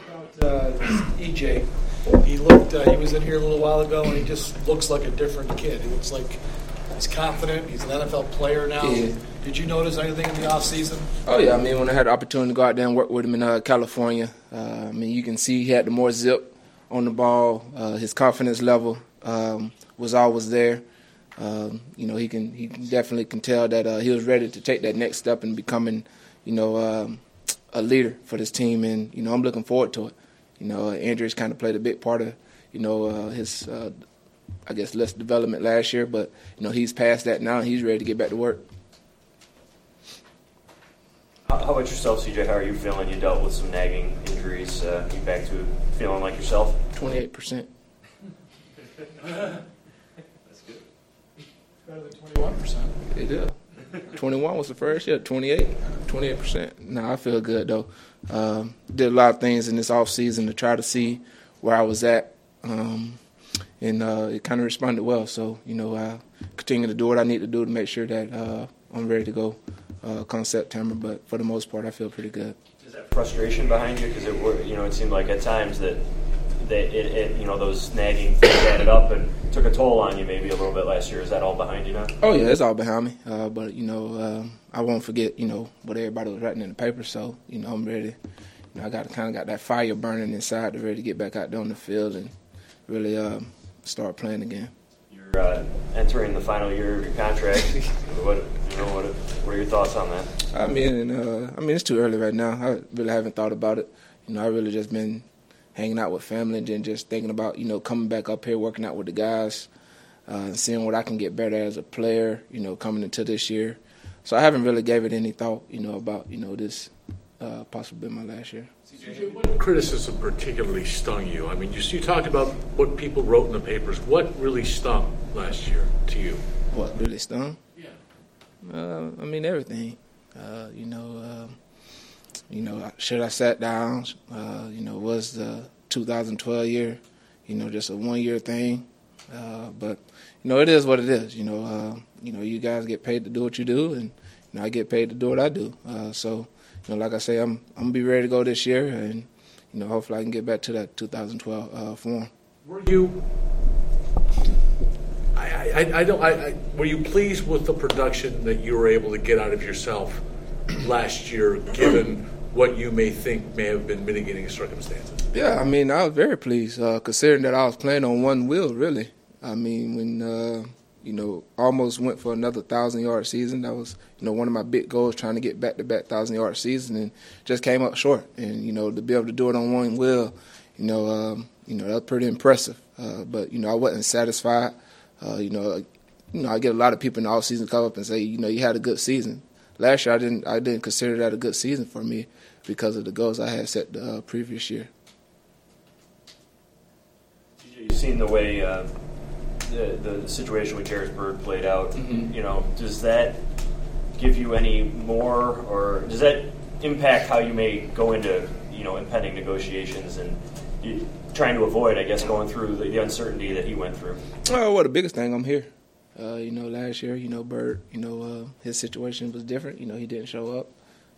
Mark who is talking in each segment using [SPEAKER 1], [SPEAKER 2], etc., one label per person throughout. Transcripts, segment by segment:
[SPEAKER 1] EJ. He was in here a little while ago, and he just looks like a different kid. He looks like he's confident. He's an NFL player now.
[SPEAKER 2] Yeah.
[SPEAKER 1] Did you notice anything in the offseason?
[SPEAKER 2] Oh, yeah. I mean, when I had the opportunity to go out there and work with him in California, you can see he had the more zip on the ball. His confidence level was always there. He definitely can tell that he was ready to take that next step in becoming, a leader for this team, and I'm looking forward to it. Injuries kind of played a big part of his less development last year, but he's past that now and he's ready to get back to work.
[SPEAKER 3] How about yourself, CJ? How are you feeling? You dealt with some nagging injuries. You back to feeling like yourself?
[SPEAKER 2] 28%.
[SPEAKER 3] That's good.
[SPEAKER 1] Better than 21%.
[SPEAKER 2] It is. 21 was the first year. 28%. No, I feel good though. Did a lot of things in this off season to try to see where I was at, and it kind of responded well. So I continue to do what I need to do to make sure that I'm ready to go come September. But for the most part, I feel pretty good.
[SPEAKER 3] Is that frustration behind you? Because it seemed like at times that those nagging things added up and took a toll on you maybe a little bit last year. Is that all behind you now?
[SPEAKER 2] Oh yeah, it's all behind me. But I won't forget what everybody was writing in the paper. So I'm ready. I got that fire burning inside to ready to get back out there on the field and really start playing again.
[SPEAKER 3] You're entering the final year of your contract. What are your thoughts on that?
[SPEAKER 2] I mean, it's too early right now. I really haven't thought about it. I really just been hanging out with family and then just thinking about, coming back up here, working out with the guys, seeing what I can get better as a player, coming into this year. So I haven't really gave it any thought, about, this possibly my last year.
[SPEAKER 4] CJ, what criticism particularly stung you? I mean, you talked about what people wrote in the papers. What really stung last year to you?
[SPEAKER 2] What really stung?
[SPEAKER 4] Yeah.
[SPEAKER 2] Everything. Should I sat down? Was the 2012 year, just a one-year thing? But it is what it is. You guys get paid to do what you do, and I get paid to do what I do. So, like I say, I'm gonna be ready to go this year, and hopefully I can get back to that 2012 form.
[SPEAKER 4] Were you? Were you pleased with the production that you were able to get out of yourself last year, given what you may think may have been mitigating circumstances?
[SPEAKER 2] Yeah, I was very pleased, considering that I was playing on one wheel, really. When, almost went for another 1,000-yard season. That was, one of my big goals, trying to get back-to-back 1,000-yard season, and just came up short. And, to be able to do it on one wheel, that was pretty impressive. But, I wasn't satisfied. I get a lot of people in the offseason come up and say, you had a good season. Last year, I didn't consider that a good season for me because of the goals I had set the previous year.
[SPEAKER 3] You've seen the way the situation with Harrisburg played out.
[SPEAKER 2] Mm-hmm.
[SPEAKER 3] Does that give you any more, or does that impact how you may go into impending negotiations and trying to avoid, I guess, going through the uncertainty that he went through?
[SPEAKER 2] Oh, well, the biggest thing, I'm here. Last year, Bird, his situation was different. He didn't show up.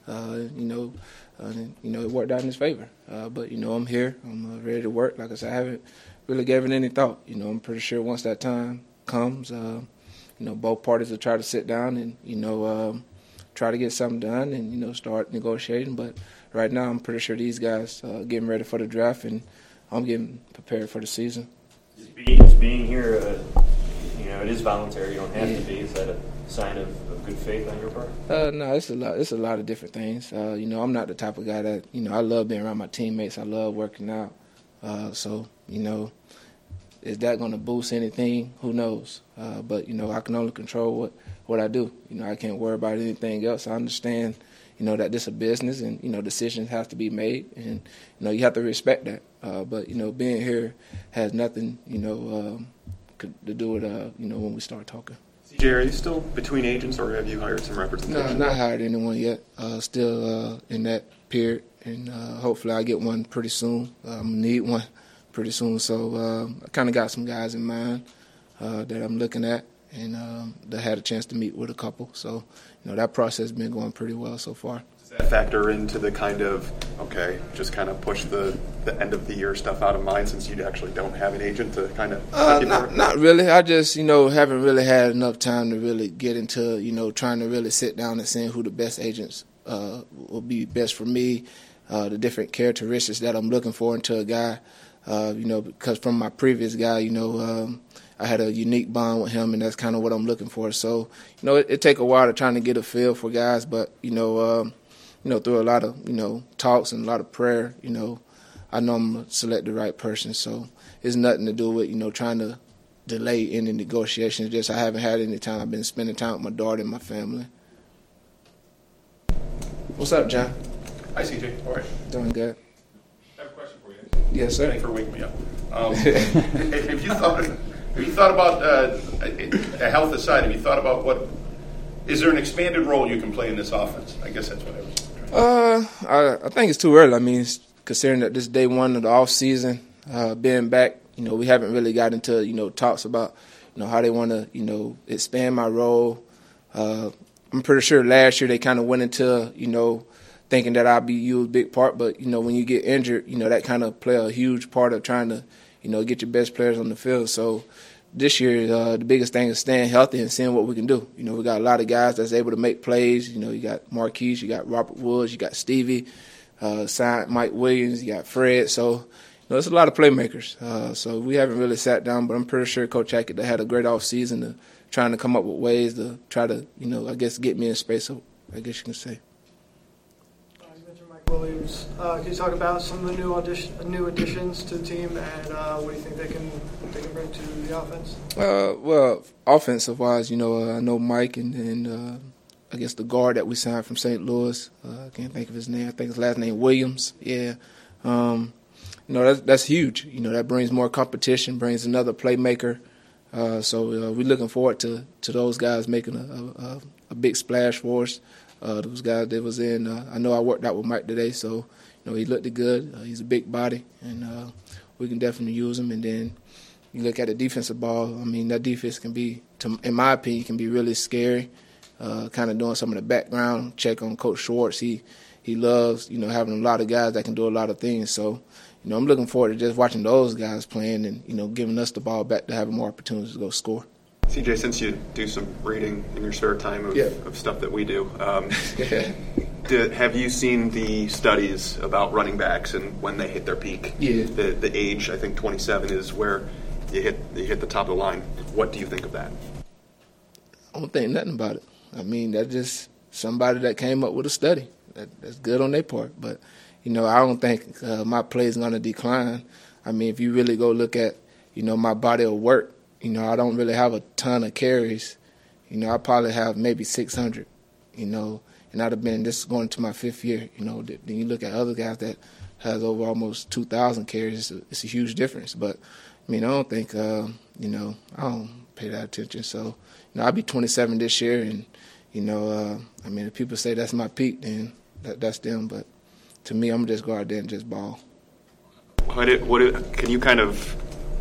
[SPEAKER 2] It worked out in his favor. But, I'm here. I'm ready to work. Like I said, I haven't really given it any thought. I'm pretty sure once that time comes, both parties will try to sit down and, try to get something done and, start negotiating. But right now, I'm pretty sure these guys are getting ready for the draft, and I'm getting prepared for the season.
[SPEAKER 3] Just being here, it is voluntary. You don't have to be. Is that a sign of good faith on your part?
[SPEAKER 2] No, it's a lot. It's a lot of different things. I'm not the type of guy that I love being around my teammates. I love working out. So is that going to boost anything? Who knows? But I can only control what I do. I can't worry about anything else. I understand, that this is a business and decisions have to be made, and you have to respect that. But being here has nothing to do with when we start talking.
[SPEAKER 5] CJ, are you still between agents, or have you hired some representation?
[SPEAKER 2] No, not hired anyone yet. Still in that period, and hopefully I get one pretty soon. I'm going to need one pretty soon. So I kind of got some guys in mind that I'm looking at, and that had a chance to meet with a couple. So, that process has been going pretty well so far.
[SPEAKER 5] Does that factor into the kind of, okay, just kind of push the end of the year stuff out of mind since you actually don't have an agent to kind of
[SPEAKER 2] not really. I just, haven't really had enough time to really get into, trying to really sit down and seeing who the best agents will be best for me, the different characteristics that I'm looking for into a guy, because from my previous guy, I had a unique bond with him, and that's kind of what I'm looking for. So, it take a while to trying to get a feel for guys, but, through a lot of, talks and a lot of prayer, I know I'm going to select the right person. So it's nothing to do with, trying to delay any negotiations. Just I haven't had any time. I've been spending time with my daughter and my family. What's up, John?
[SPEAKER 6] Hi, CJ. All right.
[SPEAKER 2] Doing good.
[SPEAKER 6] I have a question for you.
[SPEAKER 2] Yes, sir.
[SPEAKER 6] Thanks for waking me up. Have you thought about the health aside? Have you thought about is there an expanded role you can play in this offense? I guess that's what I was trying to
[SPEAKER 2] I think it's too early. I mean, considering that this day one of the off season, being back, we haven't really got into, talks about, how they want to, expand my role. I'm pretty sure last year they kind of went into, thinking that I'll be used a big part. But, when you get injured, that kind of play a huge part of trying to, get your best players on the field. So this year, the biggest thing is staying healthy and seeing what we can do. We got a lot of guys that's able to make plays. You got Marquise, you got Robert Woods, you got Stevie, signed Mike Williams, you got Fred. So, there's a lot of playmakers. So we haven't really sat down, but I'm pretty sure Coach Hackett had a great offseason trying to come up with ways to try to, I guess, get me in space, I guess you can say.
[SPEAKER 7] You mentioned Mike Williams. Can you talk about some of the new additions to the team and what do you think they can bring to the offense?
[SPEAKER 2] Well, offensive-wise, I know Mike and I guess the guard that we signed from St. Louis. I can't think of his name. I think his last name Williams. Yeah. That's huge. That brings more competition, brings another playmaker. So we're looking forward to those guys making a big splash for us. Those guys that was in, I know I worked out with Mike today, so he looked good. He's a big body, and we can definitely use him. And then you look at the defensive ball. I mean, that defense can be, in my opinion, can be really scary. Kind of doing some of the background check on Coach Schwartz. He loves having a lot of guys that can do a lot of things. So I'm looking forward to just watching those guys playing and giving us the ball back to having more opportunities to go score.
[SPEAKER 5] CJ, since you do some reading in your spare time of stuff that we do, have you seen the studies about running backs and when they hit their peak?
[SPEAKER 2] Yeah.
[SPEAKER 5] The age, I think 27 is where you hit the top of the line. What do you think of that?
[SPEAKER 2] I don't think nothing about it. I mean, that's just somebody that came up with a study. That's good on their part. But, I don't think my play is going to decline. I mean, if you really go look at, my body of work, I don't really have a ton of carries. I probably have maybe 600, and I'd have been, this is going to my 5th year. Then you look at other guys that has over almost 2,000 carries. It's a huge difference. But, I don't think, I don't pay that attention. So, I'll be 27 this year, and, if people say that's my peak, then that's them. But to me, I'm going to just go out there and just ball.
[SPEAKER 5] Can you kind of,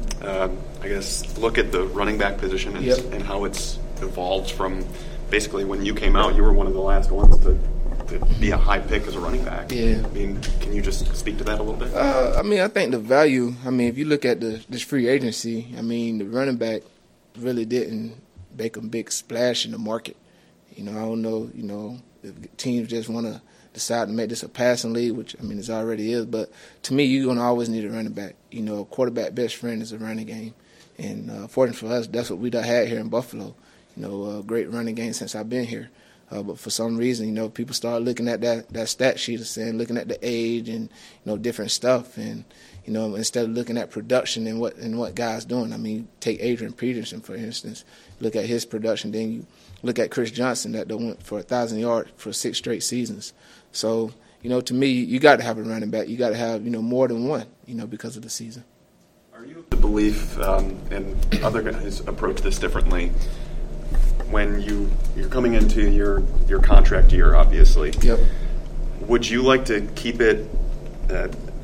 [SPEAKER 5] look at the running back position and how it's evolved from basically when you came out, you were one of the last ones to be a high pick as a running back.
[SPEAKER 2] Yeah.
[SPEAKER 5] I mean, can you just speak to that a little bit?
[SPEAKER 2] I think the value, if you look at this free agency, the running back really didn't make a big splash in the market. I don't know, if teams just want to decide to make this a passing league, which, it already is. But to me, you're going to always need a running back. A quarterback best friend is a running game. And fortunately for us, that's what we done had here in Buffalo. A great running game since I've been here. But for some reason, people start looking at that stat sheet looking at the age and, different stuff. And, instead of looking at production and what guys doing. Take Adrian Peterson, for instance. Look at his production. Then you look at Chris Johnson that went for 1,000 yards for 6 straight seasons. So, to me, you got to have a running back. You got to have, more than one, because of the season.
[SPEAKER 5] Are you of the belief, and other guys approach this differently, when you're coming into your contract year, obviously.
[SPEAKER 2] Yep.
[SPEAKER 5] Would you like to keep it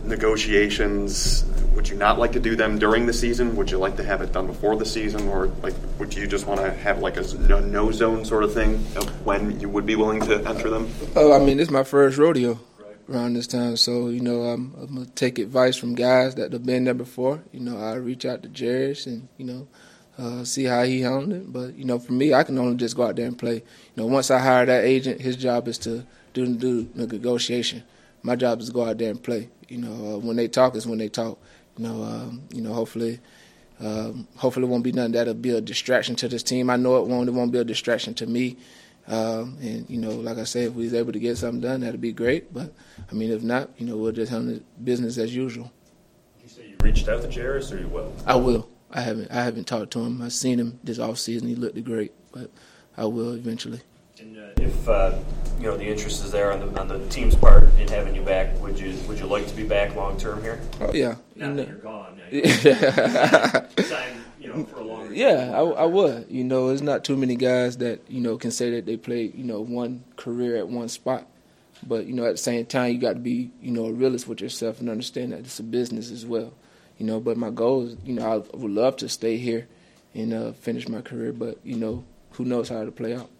[SPEAKER 5] negotiations, would you not like to do them during the season? Would you like to have it done before the season, or like would you just want to have like a no zone sort of thing of when you would be willing to enter them?
[SPEAKER 2] Oh, I mean, this is my first rodeo around this time, so I'm gonna take advice from guys that have been there before. I reach out to Jarius and see how he handled it. But for me, I can only just go out there and play. Once I hire that agent, his job is to do the negotiation. My job is to go out there and play. When they talk is when they talk. Hopefully it won't be nothing that'll be a distraction to this team. I know it won't. It won't be a distraction to me. Like I said, if we was able to get something done, that'd be great. But if not, we'll just handle business as usual.
[SPEAKER 3] Did you say you reached out to Jarius, or you will?
[SPEAKER 2] I will. I haven't talked to him. I've seen him this off season. He looked great, but I will eventually.
[SPEAKER 3] And if the interest is there on the team's part in having you back, would you like to be back long term here?
[SPEAKER 2] Oh yeah.
[SPEAKER 3] Not that you're gone. Sign, for a longer.
[SPEAKER 2] Yeah, I would. There's not too many guys that can say that they played one career at one spot. But at the same time, you got to be a realist with yourself and understand that it's a business as well. But my goal is I would love to stay here and finish my career. But who knows how it'll play out.